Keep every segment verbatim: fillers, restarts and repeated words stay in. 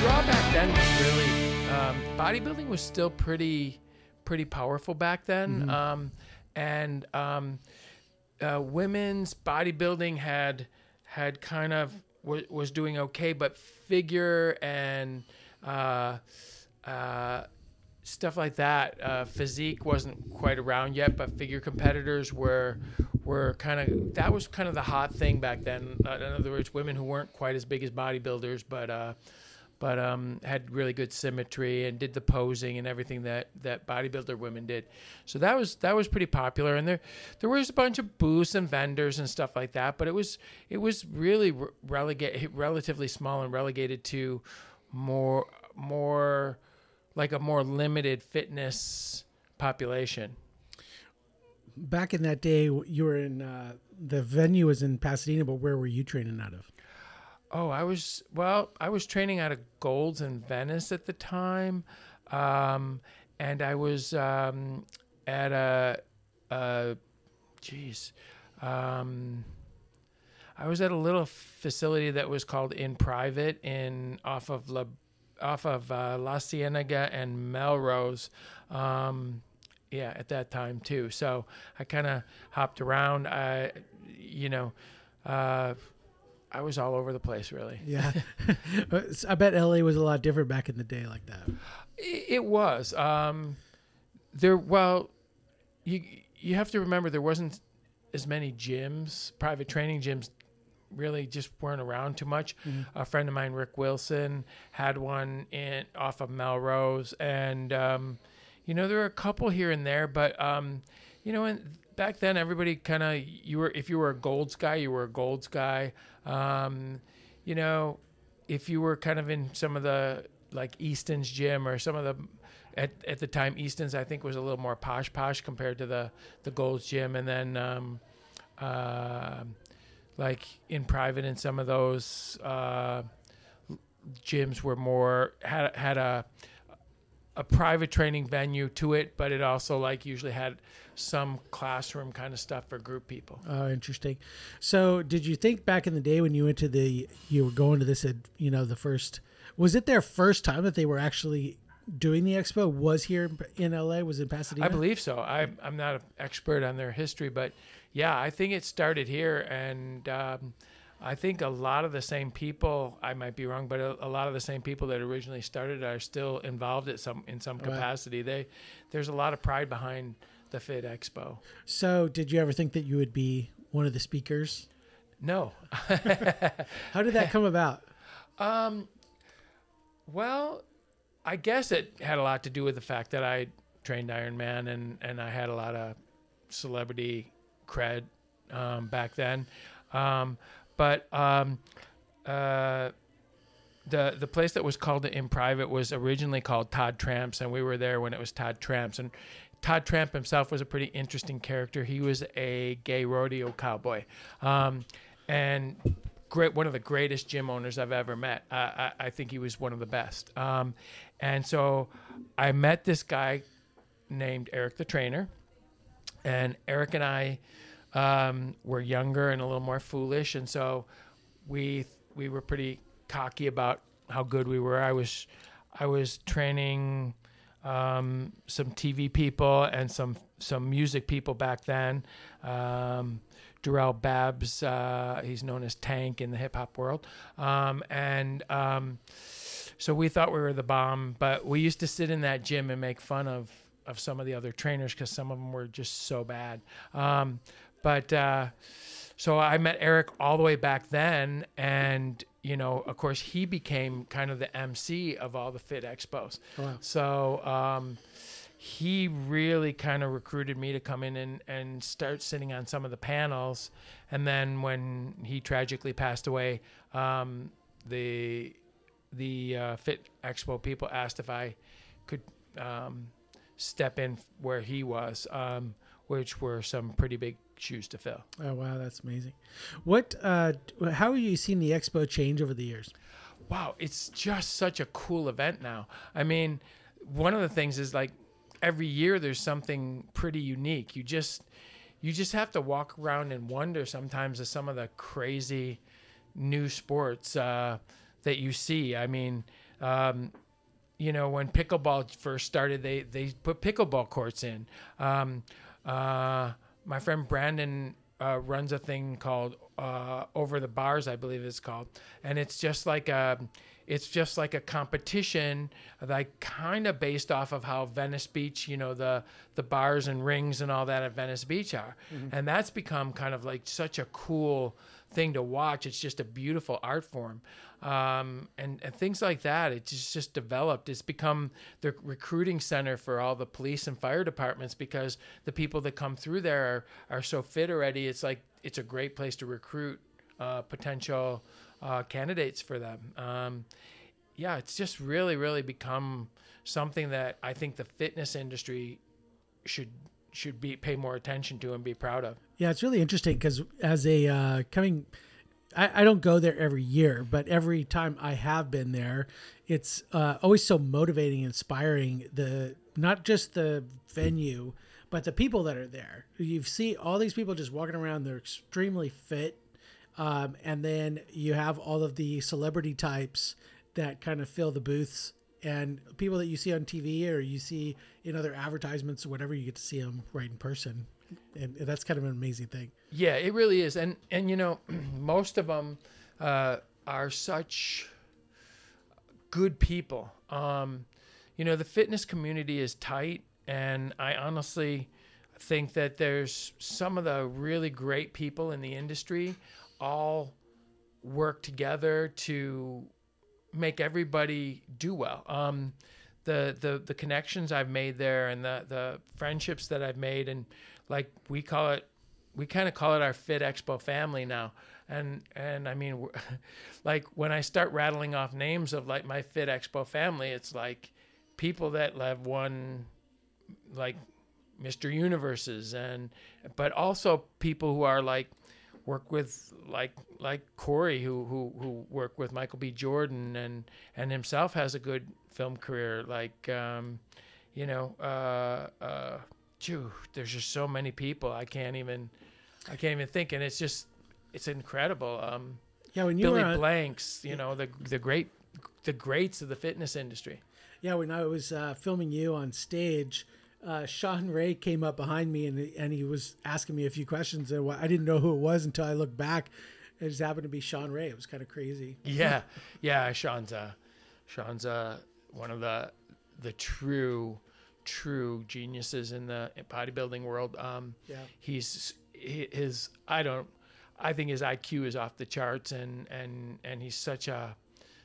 draw back then was really um, bodybuilding was still pretty pretty powerful back then, Mm-hmm. um, and um, uh, women's bodybuilding had had kind of w- was doing okay, but figure and uh, uh, stuff like that, uh, physique wasn't quite around yet, but figure competitors were were kind of that was kind of the hot thing back then. Uh, in other words, women who weren't quite as big as bodybuilders, but uh, but um, had really good symmetry and did the posing and everything that, that bodybuilder women did. So that was that was pretty popular, and there there was a bunch of booths and vendors and stuff like that. But it was it was really re- relegate relatively small and relegated to more more like a more limited fitness population. Back in that day, you were in uh, the venue was in Pasadena, but where were you training out of? Oh, I was well. I was training out of Gold's in Venice at the time, um, and I was um, at a, a, geez, um, I was at a little facility that was called In Private in off of La, off of uh, La Cienega and Melrose. Um, yeah, at that time too. So I kind of hopped around. I, you know. Uh, I was all over the place, really. Yeah. I bet L A was a lot different back in the day like that. It, it was. Um, there, well, you you have to remember there wasn't as many gyms, private training gyms really just weren't around too much. Mm-hmm. A friend of mine, Rick Wilson, had one in off of Melrose. And, um, you know, there were a couple here and there, but, um, you know, and back then everybody kind of, you were, if you were a Gold's guy, you were a Gold's guy. Um, you know, if you were kind of in some of the like Easton's gym or some of the, at, at the time, Easton's I think was a little more posh posh compared to the, the Gold's gym. And then, um, uh, like In Private in some of those, uh, gyms were more, had, had a, a private training venue to it, but it also like usually had some classroom kind of stuff for group people. Oh, interesting. So did you think back in the day when you went to the, you were going to this, you know, the first, was it their first time that they were actually doing the expo was here in L A, was in Pasadena? I believe so. I, I'm not an expert on their history, but yeah, I think it started here. And um, I think a lot of the same people, I might be wrong, but a, a lot of the same people that originally started are still involved at some in some capacity. Wow. They, there's a lot of pride behind the Fit Expo. So did you ever think that you would be one of the speakers? No. How did that come about? Um, well, I guess it had a lot to do with the fact that I trained Ironman and, and I had a lot of celebrity cred um, back then. Um, but um, uh, the the place that was called In Private was originally called Todd Tramps, and we were there when it was Todd Tramps. And Todd Tramp himself was a pretty interesting character. He was a gay rodeo cowboy, um, and great, one of the greatest gym owners I've ever met. Uh, I, I think he was one of the best. Um, and so I met this guy named Eric the Trainer, and Eric and I um, were younger and a little more foolish, and so we we were pretty cocky about how good we were. I was I was training um, some T V people and some some music people back then. Um, Darrell Babs, uh, he's known as Tank in the hip hop world, um, and um, so we thought we were the bomb. But we used to sit in that gym and make fun of of some of the other trainers because some of them were just so bad. Um, but uh, so I met Eric all the way back then, and you know, of course, he became kind of the M C of all the Fit Expos. Wow. So um, he really kind of recruited me to come in and, and start sitting on some of the panels. And then when he tragically passed away, um, the the uh, Fit Expo people asked if I could um, step in where he was, um, which were some pretty big shoes to fill. Oh, wow. That's amazing. What, uh, how have you seen the expo change over the years? Wow. It's just such a cool event now. I mean, one of the things is like every year there's something pretty unique. You just, you just have to walk around and wonder sometimes of some of the crazy new sports, uh, that you see. I mean, Um, you know, when pickleball first started, they, they put pickleball courts in. Um, uh, my friend Brandon uh, runs a thing called uh, Over the Bars, I believe it's called. And it's just like a, it's just like a competition, like kind of based off of how Venice Beach, you know, the, the bars and rings and all that at Venice Beach are. Mm-hmm. And that's become kind of like such a cool thing to watch. It's just a beautiful art form. Um, and, and things like that. It's just, just developed. It's become the recruiting center for all the police and fire departments because the people that come through there are, are so fit already. It's like, it's a great place to recruit uh, potential uh, candidates for them. Um, yeah, it's just really, really become something that I think the fitness industry should should be pay more attention to and be proud of. Yeah, it's really interesting because as a uh, coming, I, I don't go there every year, but every time I have been there, it's uh, always so motivating, inspiring. The not just the venue, but the people that are there. You see all these people just walking around. They're extremely fit, um, and then you have all of the celebrity types that kind of fill the booths. And people that you see on T V or you see in other advertisements or whatever, you get to see them right in person. And that's kind of an amazing thing. Yeah, it really is. And, and you know, most of them uh, are such good people. Um, you know, the fitness community is tight. And I honestly think that there's some of the really great people in the industry all work together to make everybody do well. Um, the, the, the connections I've made there and the, the friendships that I've made, and like we call it, we kind of call it our Fit Expo family now. And, and I mean, like when I start rattling off names of like my Fit Expo family, it's like people that have won like Mister Universes and, but also people who are like, work with like like Corey, who who who worked with Michael B. Jordan and and himself has a good film career. Like um, you know, uh, uh, phew, there's just so many people I can't even I can't even think, and it's just it's incredible. Um, yeah, when you Billy were on, Blanks, you know, the the great the greats of the fitness industry. Yeah, when I was uh, filming you on stage. Uh, Sean Ray came up behind me and and he was asking me a few questions and I didn't know who it was until I looked back. It just happened to be Sean Ray. It was kind of crazy. Yeah, yeah. Sean's uh, Sean's uh, one of the the true true geniuses in the bodybuilding world. Um, yeah, he's his. I don't. I think his I Q is off the charts, and and and he's such a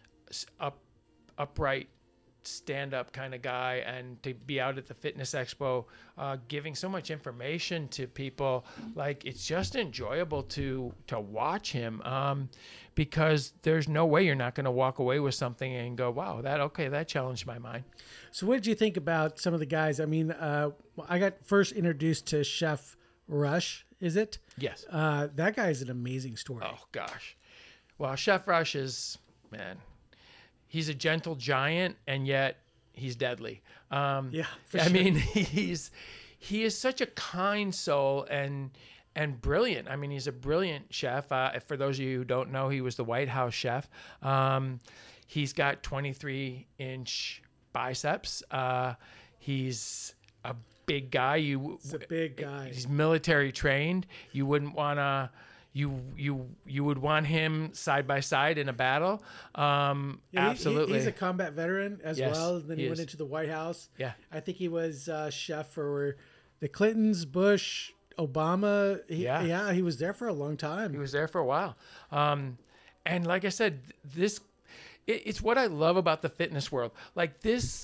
up upright. stand-up kind of guy, and to be out at the Fitness Expo uh, giving so much information to people, like it's just enjoyable to to watch him um, because there's no way you're not going to walk away with something and go, wow, that okay, that challenged my mind. So what did you think about some of the guys? I mean, uh, I got first introduced to Chef Rush, is it? Yes. Uh, that guy is an amazing story. Oh, gosh. Well, Chef Rush is, man, he's a gentle giant, and yet he's deadly. Um, yeah, for I sure. mean, he's he is such a kind soul and and brilliant. I mean, he's a brilliant chef. Uh, for those of you who don't know, he was the White House chef. Um, he's got twenty-three inch biceps. Uh, he's a big guy. You, He's a big guy. He's military trained. You wouldn't want to. You you you would want him side by side in a battle. Um, Yeah, he- absolutely. he- he's a combat veteran as Yes, well. And then he, he went is. into the White House. Yeah. I think he was uh, chef for the Clintons, Bush, Obama. He, Yeah. yeah, he was there for a long time. He was there for a while. Um, and like I said, this it, it's what I love about the fitness world. Like this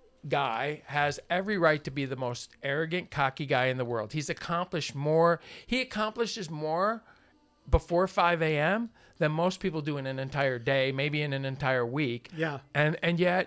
guy has every right to be the most arrogant, cocky guy in the world. He's accomplished more. He accomplishes more before five a.m. than most people do in an entire day, maybe in an entire week. Yeah. And and yet,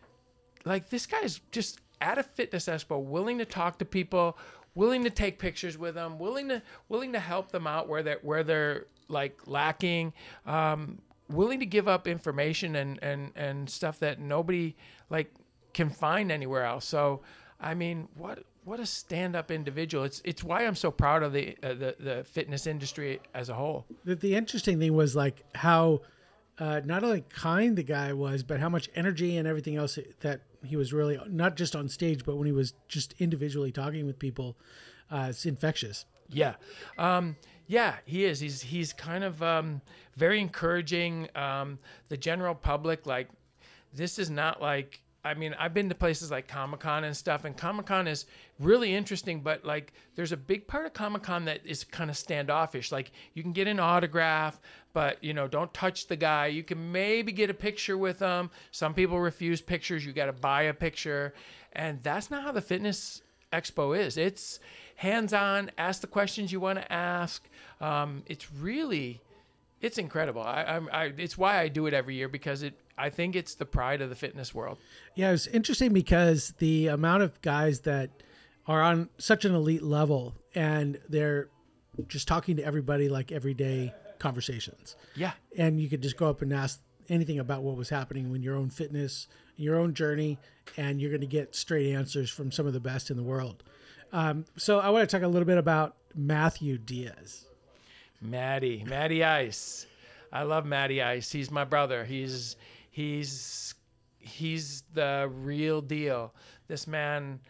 like this guy's just at a fitness expo, willing to talk to people, willing to take pictures with them, willing to willing to help them out where they're where they're like lacking, um, willing to give up information and and and stuff that nobody like can find anywhere else. So, I mean, what what a stand-up individual. It's it's why I'm so proud of the uh, the the fitness industry as a whole. The, the interesting thing was like how uh, not only kind the guy was, but how much energy and everything else that he was really, not just on stage, but when he was just individually talking with people, uh, it's infectious. Yeah. Um, yeah, he is. He's, he's kind of um, very encouraging. Um, the general public, like, this is not like, I mean, I've been to places like Comic-Con and stuff, and Comic-Con is really interesting, but like there's a big part of Comic-Con that is kind of standoffish. Like you can get an autograph, but you know, don't touch the guy. You can maybe get a picture with them. Some people refuse pictures. You got to buy a picture. And that's not how the fitness expo is. It's hands-on, ask the questions you want to ask. Um, it's really, it's incredible. I, I, I, it's why I do it every year, because it, I think it's the pride of the fitness world. Yeah, it's interesting because the amount of guys that are on such an elite level and they're just talking to everybody like everyday conversations. Yeah. And you could just go up and ask anything about what was happening in your own fitness, your own journey, and you're going to get straight answers from some of the best in the world. Um, so I want to talk a little bit about Matthew Diaz. Matty, Matty Ice. I love Matty Ice. He's my brother. He's he's he's the real deal. This man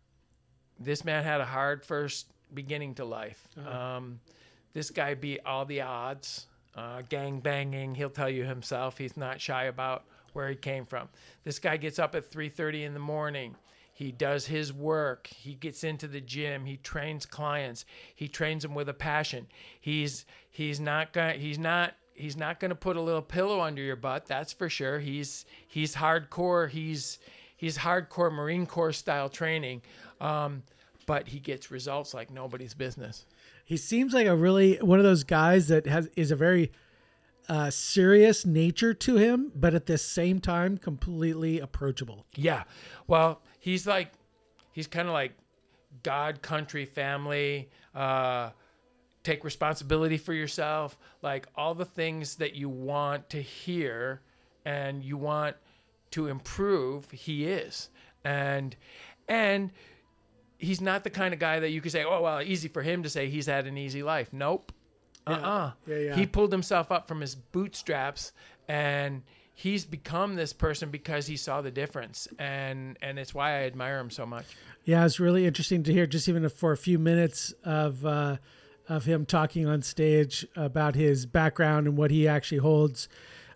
this man had a hard first beginning to life. Uh-huh. Um, this guy beat all the odds. Uh, gang banging. He'll tell you himself. He's not shy about where he came from. This guy gets up at three thirty in the morning. He does his work. He gets into the gym. He trains clients. He trains them with a passion. He's he's not gonna he's not he's not gonna put a little pillow under your butt. That's for sure. He's he's hardcore. He's he's hardcore Marine Corps style training, um, but he gets results like nobody's business. He seems like a really one of those guys that has is a very uh, serious nature to him, but at the same time completely approachable. Yeah, well. He's like, he's kind of like God, country, family, uh, take responsibility for yourself, like all the things that you want to hear and you want to improve, he is. And, and he's not the kind of guy that you could say, oh, well, easy for him to say he's had an easy life. Nope. Uh-uh. Yeah, yeah. He pulled himself up from his bootstraps, and he's become this person because he saw the difference, and and it's why I admire him so much. Yeah, it's really interesting to hear, just even for a few minutes of uh, of him talking on stage about his background and what he actually holds.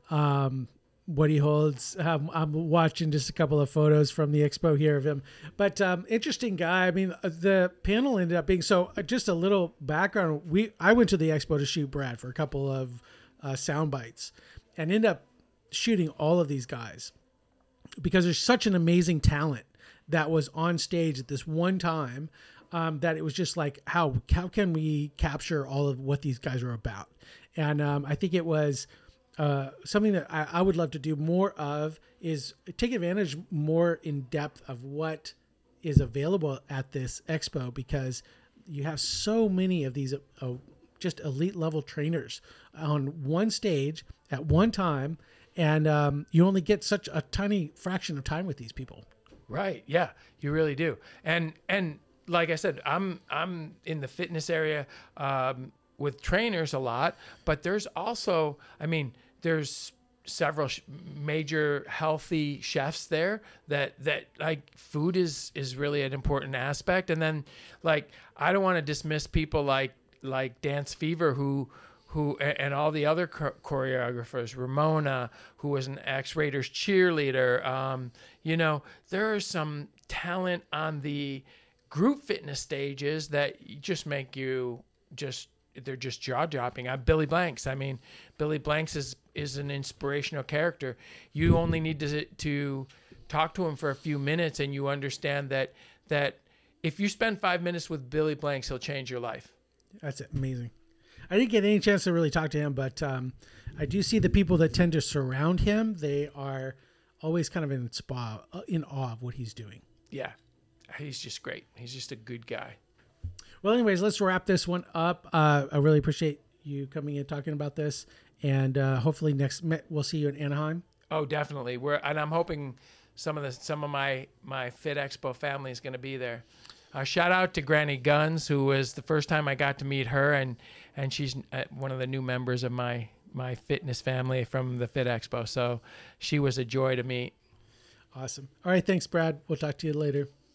Um, what he holds. Um, I'm watching just a couple of photos from the expo here of him, but um, interesting guy. I mean, the panel ended up being so. Uh, just a little background. We I went to the expo to shoot Brad for a couple of uh, sound bites, and ended up shooting all of these guys because there's such an amazing talent that was on stage at this one time, um, that it was just like, how, how can we capture all of what these guys are about? And um, I think it was uh, something that I, I would love to do more of, is take advantage more in depth of what is available at this expo, because you have so many of these uh, just elite level trainers on one stage at one time. And um, you only get such a tiny fraction of time with these people. Right. Yeah, you really do. And and like I said, I'm I'm in the fitness area um, with trainers a lot, but there's also, I mean, there's several sh- major healthy chefs there that that like food is is really an important aspect. And then like I don't want to dismiss people like like Dance Fever who. who and all the other choreographers, Ramona, who was an X-Raiders cheerleader. Um, you know, there is some talent on the group fitness stages that just make you just, they're just jaw-dropping. Uh, Billy Blanks. I mean, Billy Blanks is, is an inspirational character. You only need to, to talk to him for a few minutes and you understand that, that if you spend five minutes with Billy Blanks, he'll change your life. That's amazing. I didn't get any chance to really talk to him, but um, I do see the people that tend to surround him. They are always kind of in spa, in awe of what he's doing. Yeah, he's just great. He's just a good guy. Well, anyways, let's wrap this one up. Uh, I really appreciate you coming in talking about this, and uh, hopefully next we'll see you in Anaheim. Oh, definitely. We're and I'm hoping some of the some of my my Fit Expo family is going to be there. Uh, shout out to Granny Guns, who was the first time I got to meet her, and and she's uh, one of the new members of my my fitness family from the Fit Expo. So she was a joy to meet. Awesome. All right. Thanks, Brad. We'll talk to you later.